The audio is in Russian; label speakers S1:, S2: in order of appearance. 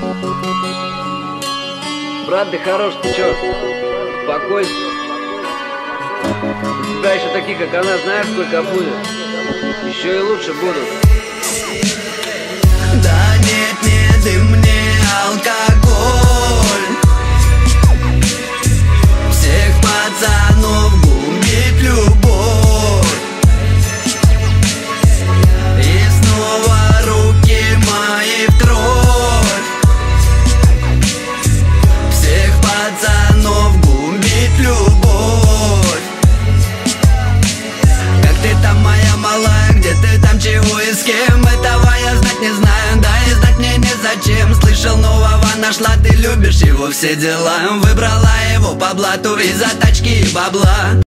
S1: Брат, ты хорош, ты чё? Успокойся. У тебя еще такие, как она, знаешь, сколько будет? Еще и лучше будут.
S2: Да нет, не дым мне алкоголь. Всех пацанов губит любовь. И снова руки мои в кровь. Всех пацанов губит любовь. Как ты там, моя малая, где ты там, чего и с кем? Этого я знать не знаю, да и знать мне незачем. Слышал, нового нашла, ты любишь его, все дела. Выбрала его по блату из-за тачки и бабла.